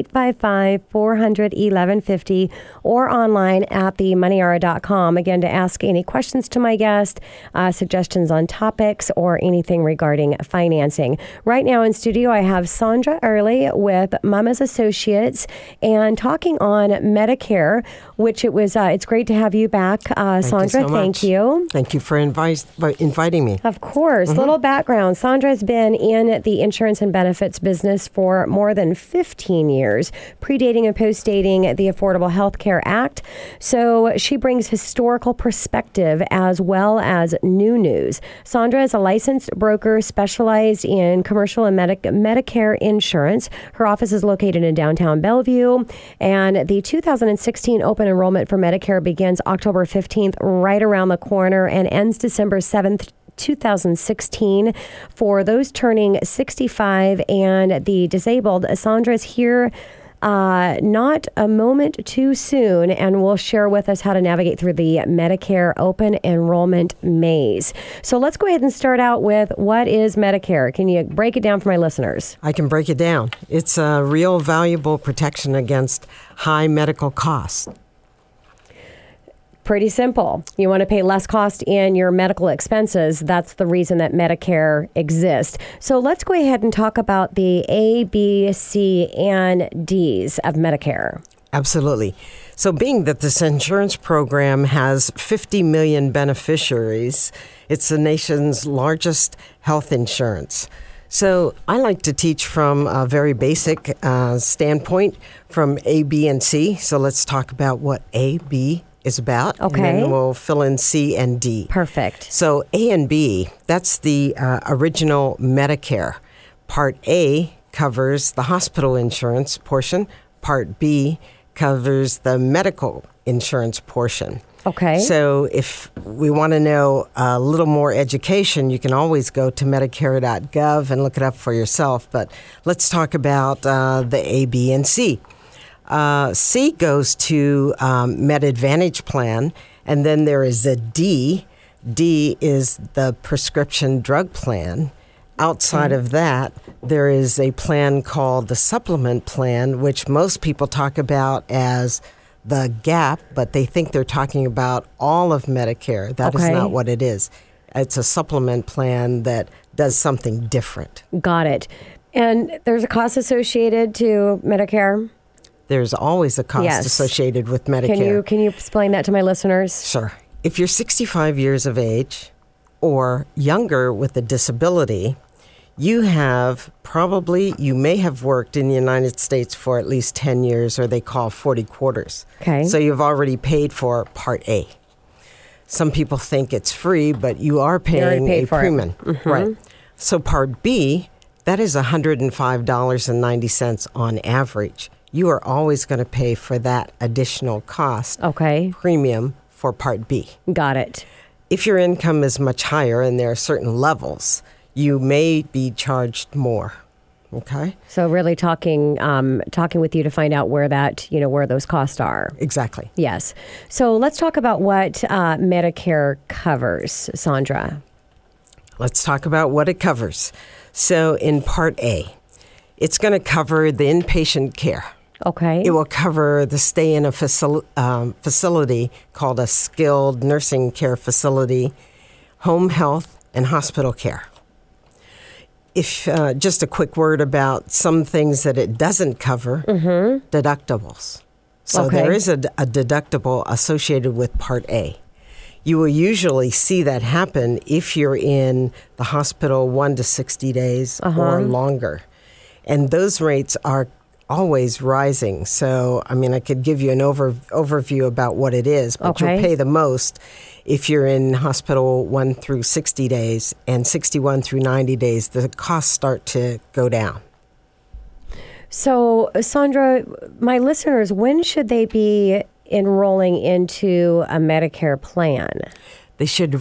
1-855-400-1150 or online at themoneyhour.com. Again, to ask any questions to my guest, suggestions on topics or anything regarding financing. Right now in studio, I have Sandra Early with Mama's Associates and talking on Medicare, which it's great to have you back, Sandra. Thank you. Thank you for inviting me. Of course. Little background. Sandra has been in the insurance and benefits business for more than 15 years, predating and postdating the Affordable Health Care Act. So she brings historical perspective as well as new news. Sandra is a licensed broker specialized in commercial and Medicare insurance. Her office is located in downtown Bellevue, and the 2016 open enrollment for Medicare begins October 15th, right around the corner, and ends December 7th, 2016. For those turning 65 and the disabled, Sandra is here not a moment too soon, and will share with us how to navigate through the Medicare open enrollment maze. So let's go ahead and start out with, what is Medicare? Can you break it down for my listeners? I can break it down. It's a real valuable protection against high medical costs. Pretty simple. You want to pay less cost in your medical expenses. That's the reason that Medicare exists. So let's go ahead and talk about the A, B, C, and D's of Medicare. Absolutely. So being that this insurance program has 50 million beneficiaries, it's the nation's largest health insurance. So I like to teach from a very basic standpoint from A, B, and C. So let's talk about what A, B is about. Okay. And then we'll fill in C and D. Perfect. So A and B, that's the original Medicare. Part A covers the hospital insurance portion. Part B covers the medical insurance portion. Okay. So if we want to know a little more education, you can always go to Medicare.gov and look it up for yourself. But let's talk about the A, B, and C. C goes to MedAdvantage plan, and then there is a D. D is the prescription drug plan. Outside of that, there is a plan called the supplement plan, which most people talk about as the GAP, but they think they're talking about all of Medicare. That is not what it is. It's a supplement plan that does something different. Got it. And there's a cost associated to Medicare? There's always a cost associated with Medicare. Can you explain that to my listeners? Sure. If you're 65 years of age or younger with a disability, you may have worked in the United States for at least 10 years, or they call 40 quarters. Okay. So you've already paid for Part A. Some people think it's free, but you are paying a premium. Mm-hmm. Right. So Part B, that is $105.90 on average. You are always going to pay for that additional cost. Okay. Premium for Part B. Got it. If your income is much higher and there are certain levels, you may be charged more. Okay. So really talking with you to find out where where those costs are. Exactly. Yes. So let's talk about what Medicare covers, Sandra. Let's talk about what it covers. So in Part A, it's going to cover the inpatient care. Okay. It will cover the stay in a facility called a skilled nursing care facility, home health, and hospital care. If just a quick word about some things that it doesn't cover, deductibles. So there is a deductible associated with Part A. You will usually see that happen if you're in the hospital 1 to 60 days or longer. And those rates are always rising. So, I could give you an overview about what it is, but you'll pay the most if you're in hospital 1 through 60 days, and 61 through 90 days, the costs start to go down. So, Sandra, my listeners, when should they be enrolling into a Medicare plan? They should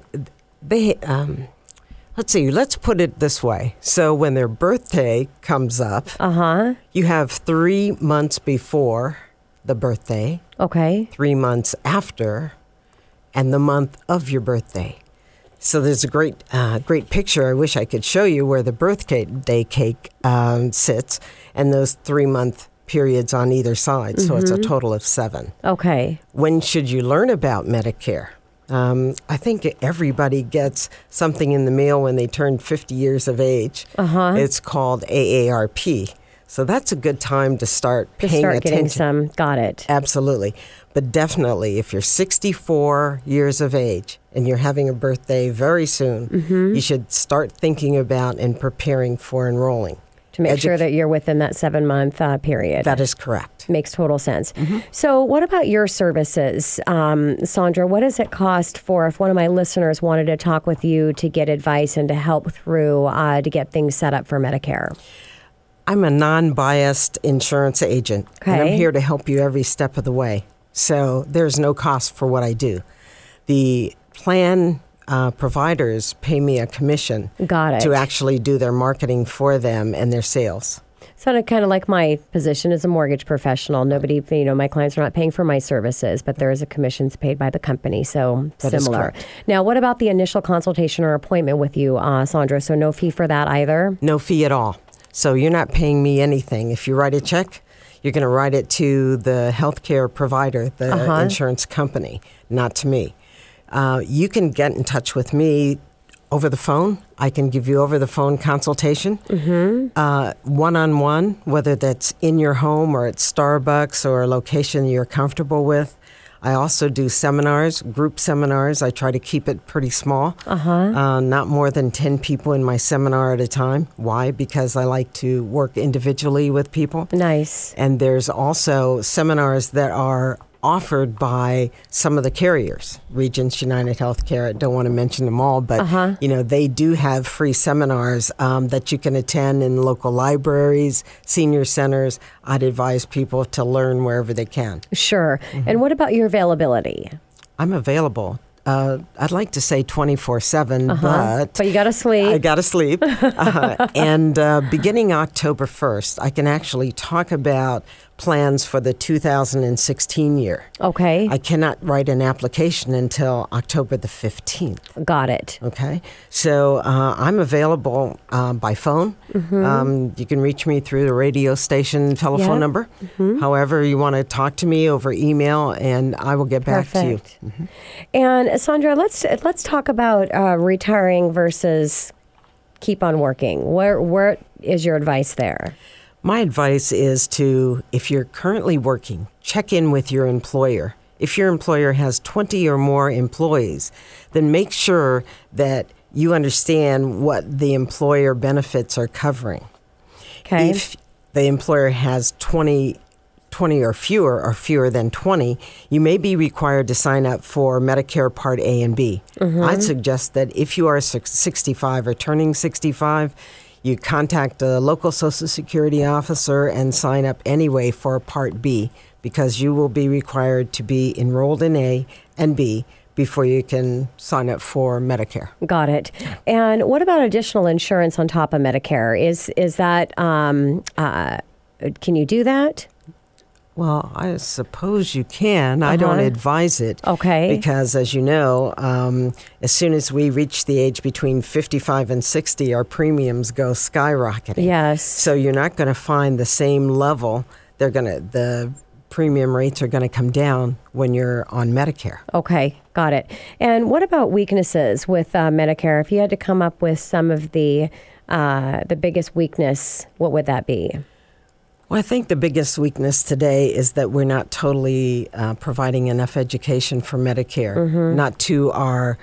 let's put it this way. So when their birthday comes up, you have 3 months before the birthday, 3 months after, and the month of your birthday. So there's a great picture I wish I could show you where the birthday cake sits, and those 3-month periods on either side. So it's a total of 7. Okay. When should you learn about Medicare? I think everybody gets something in the mail when they turn 50 years of age. It's called AARP. So that's a good time to start paying attention. Getting some. Got it. Absolutely. But definitely, if you're 64 years of age and you're having a birthday very soon, you should start thinking about and preparing for enrolling. To make sure that you're within that 7-month period. That is correct. Makes total sense. So what about your services? Sandra, what does it cost for if one of my listeners wanted to talk with you to get advice and to help through to get things set up for Medicare? I'm a non-biased insurance agent, and I'm here to help you every step of the way. So there's no cost for what I do. The plan providers pay me a commission to actually do their marketing for them and their sales. Sounded kind of like my position as a mortgage professional. Nobody, my clients are not paying for my services, but there is a commissions paid by the company, so that similar. Now, what about the initial consultation or appointment with you, Sandra? So no fee for that either? No fee at all. So you're not paying me anything. If you write a check, you're going to write it to the healthcare provider, the insurance company, not to me. You can get in touch with me over the phone. I can give you over the phone consultation, one-on-one, whether that's in your home or at Starbucks or a location you're comfortable with. I also do seminars, group seminars. I try to keep it pretty small. Not more than 10 people in my seminar at a time. Why? Because I like to work individually with people. Nice. And there's also seminars that are offered by some of the carriers, Regents, United Healthcare. I don't want to mention them all, but they do have free seminars that you can attend in local libraries, senior centers. I'd advise people to learn wherever they can. Sure. And what about your availability? I'm available. I'd like to say 24/7, but you got to sleep. I got to sleep. And beginning October 1st, I can actually talk about plans for the 2016 year. Okay. I cannot write an application until October the 15th. Got it. Okay. So I'm available by phone. You can reach me through the radio station telephone number. However, you want to talk to me over email, and I will get back to you. And Sandra, let's talk about retiring versus keep on working. Where is your advice there? My advice is to, if you're currently working, check in with your employer. If your employer has 20 or more employees, then make sure that you understand what the employer benefits are covering. Okay. If the employer has 20 or fewer than 20, you may be required to sign up for Medicare Part A and B. I'd suggest that if you are 65 or turning 65, you contact a local Social Security officer and sign up anyway for Part B, because you will be required to be enrolled in A and B before you can sign up for Medicare. Got it. And what about additional insurance on top of Medicare? Is that, can you do that? Well, I suppose you can. I don't advise it. Okay. Because, as you know, as soon as we reach the age between 55 and 60, our premiums go skyrocketing. Yes. So you're not going to find the same level. The premium rates are going to come down when you're on Medicare. Okay, got it. And what about weaknesses with Medicare? If you had to come up with some of the biggest weakness, what would that be? Well, I think the biggest weakness today is that we're not totally providing enough education for Medicare, not to our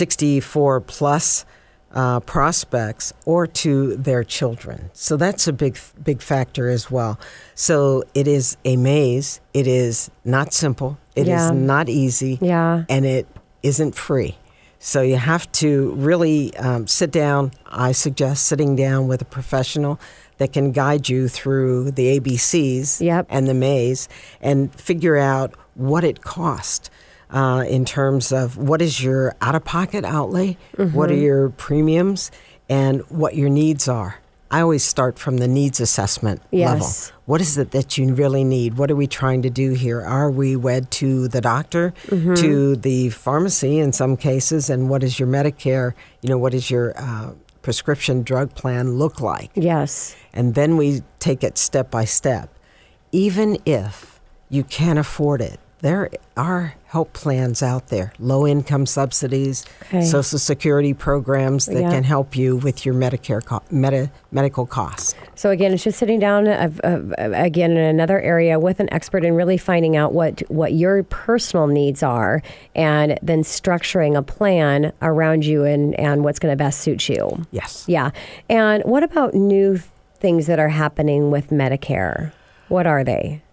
64-plus prospects or to their children. So that's a big factor as well. So it is a maze. It is not simple. It is not easy. And it isn't free. So you have to really sit down. I suggest sitting down with a professional that can guide you through the ABCs and the maze and figure out what it costs in terms of what is your out-of-pocket outlay, what are your premiums, and what your needs are. I always start from the needs assessment level. What is it that you really need? What are we trying to do here? Are we wed to the doctor, to the pharmacy in some cases, and what is your Medicare, what is your prescription drug plan look like? Yes. And then we take it step by step. Even if you can't afford it, there are help plans out there, low-income subsidies, Social Security programs that can help you with your Medicare medical costs. So again, it's just sitting down again in another area with an expert and really finding out what your personal needs are, and then structuring a plan around you and what's going to best suit you. Yes. Yeah. And what about new things that are happening with Medicare? What are they?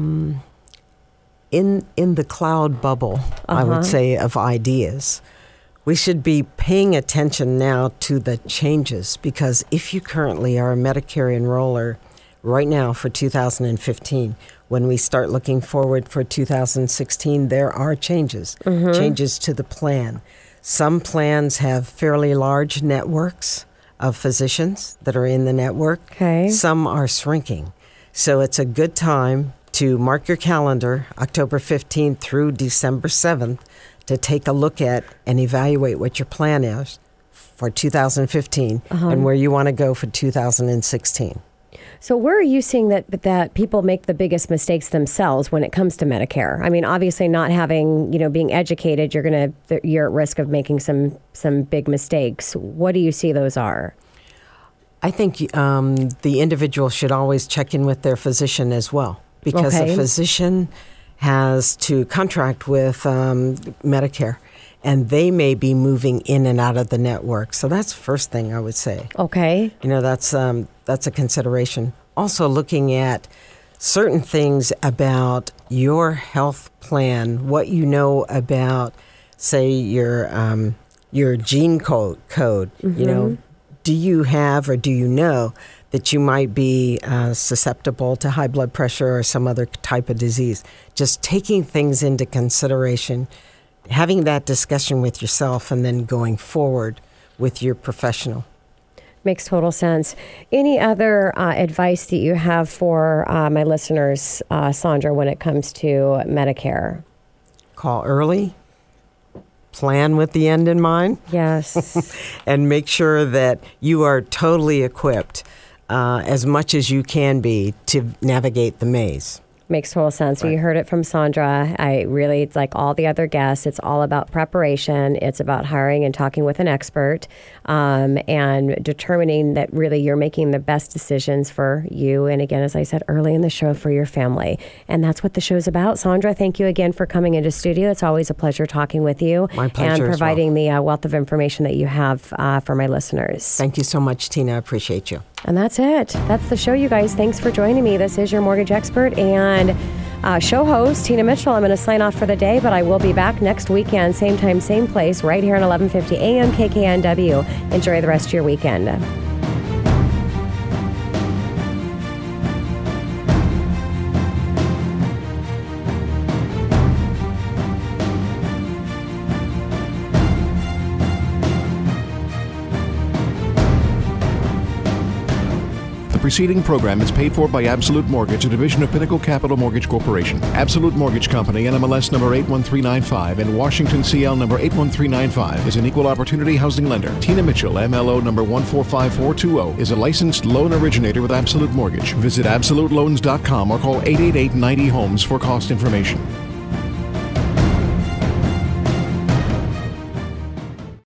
In the cloud bubble, I would say, of ideas, we should be paying attention now to the changes, because if you currently are a Medicare enroller right now for 2015, when we start looking forward for 2016, there are changes to the plan. Some plans have fairly large networks of physicians that are in the network. Some are shrinking. So it's a good time to mark your calendar, October 15th through December 7th, to take a look at and evaluate what your plan is for 2015 and where you want to go for 2016. So where are you seeing that people make the biggest mistakes themselves when it comes to Medicare? I mean, obviously not having, being educated, you're at risk of making some big mistakes. What do you see those are? I think the individual should always check in with their physician as well, because a physician has to contract with Medicare, and they may be moving in and out of the network. So that's the first thing I would say. Okay. That's a consideration. Also looking at certain things about your health plan, what you know about, say, your gene code. Mm-hmm. Do you have or do you know that you might be susceptible to high blood pressure or some other type of disease? Just taking things into consideration, having that discussion with yourself, and then going forward with your professional. Makes total sense. Any other advice that you have for my listeners, Sandra, when it comes to Medicare? Call early. Plan with the end in mind. Yes. And make sure that you are totally equipped as much as you can be to navigate the maze. Makes total sense. Right. You heard it from Sandra. It's like all the other guests. It's all about preparation. It's about hiring and talking with an expert and determining that really you're making the best decisions for you. And again, as I said early in the show, for your family. And that's what the show's about. Sandra, thank you again for coming into studio. It's always a pleasure talking with you. My pleasure. And providing the wealth of information that you have for my listeners. Thank you so much, Tina. I appreciate you. And that's it. That's the show, you guys. Thanks for joining me. This is your mortgage expert and show host, Tina Mitchell. I'm going to sign off for the day, but I will be back next weekend, same time, same place, right here on 1150 AM KKNW. Enjoy the rest of your weekend. The preceding program is paid for by Absolute Mortgage, a division of Pinnacle Capital Mortgage Corporation. Absolute Mortgage Company, NMLS number 81395 and Washington CL number 81395 is an equal opportunity housing lender. Tina Mitchell, MLO number 145420, is a licensed loan originator with Absolute Mortgage. Visit absoluteloans.com or call 888-90-HOMES for cost information.